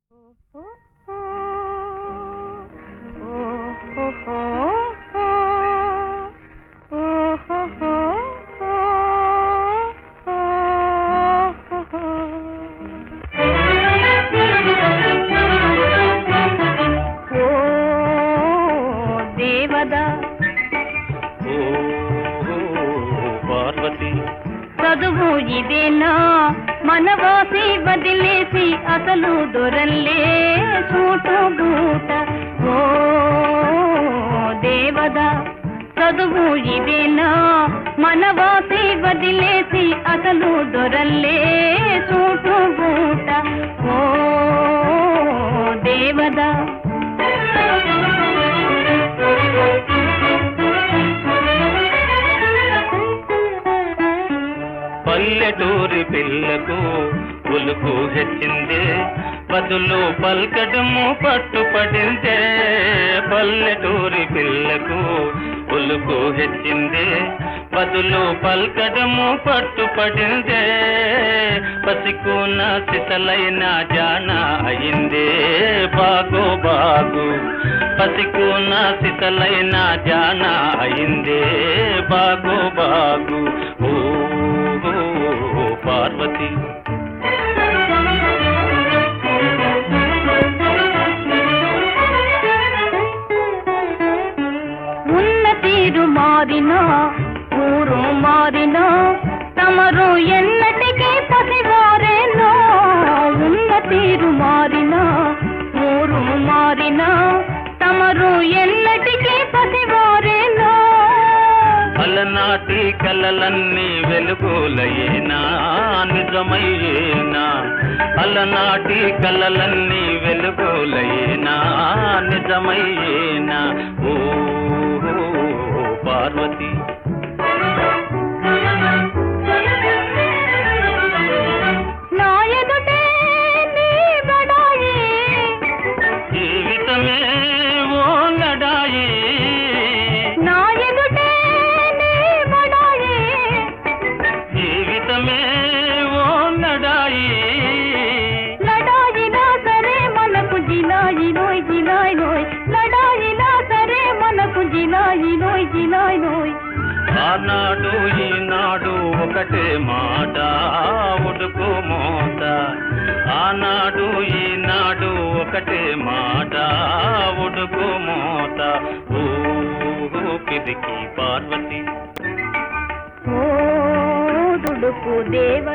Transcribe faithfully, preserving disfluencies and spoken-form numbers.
చదువు ఇదేనా మనవాసి వదిలేసి అసలు దొరల్లే సూటు బూట. ఓ దేవదా చదువు ఇదేనా మనవాసి వదిలేసి అసలు దొరల్లే సూటు బూట. ఓ దేవదా పల్లెటూరి పిల్లకు ఉలుకు హెచ్చిందే బదులు పల్కడము పట్టుపడిందే. పల్లెటూరి పిల్లకు ఉలుకు హెచ్చిందే బదులు పల్కడము పట్టుపడిందే. పసికున్న సిసలైన జాన అయిందే బాగు బాగు. పసికున్న సిసలైన జాన అయిందే బాగు బాగు. ఓ పార్వతి ఉన్న తీరు మారినా ఊరు మారినా తమరు ఎన్నటికీ పసివారేనో. ఉన్న తీరు మారినా ఊరు మారినా తమరు ఎన్నటికీ పసివారేనో. అలనాటి కలలన్నీ వెలుగులయేనా నిజమయ్యేనా. అలనాటి కలలన్నీ వెలుగులయేనా నిజమయ్యేనా. ఓ పార్వతి నా ఎదుటే నీ బడాయి జీవితమే ఓ లడాయి. నా ఎదుటే నీ బడాయి జీవితమే ఓ లడాయి. లడాయినా సరే మనకు జిలాయి నోయ్ జిలాయి నోయ్. లడాయినా సరే మనకు జిలాయి నోయ్ జిలాయి నోయ్. ఆనాడు ఈనాడు ఒకటే మాట ఉడుకు మోత. ఆనాడు ఈనాడు ఒకటే మాట ఉడుకు మోత. ఓ పిరికి పార్వతి ఓ దుడుకు దేవ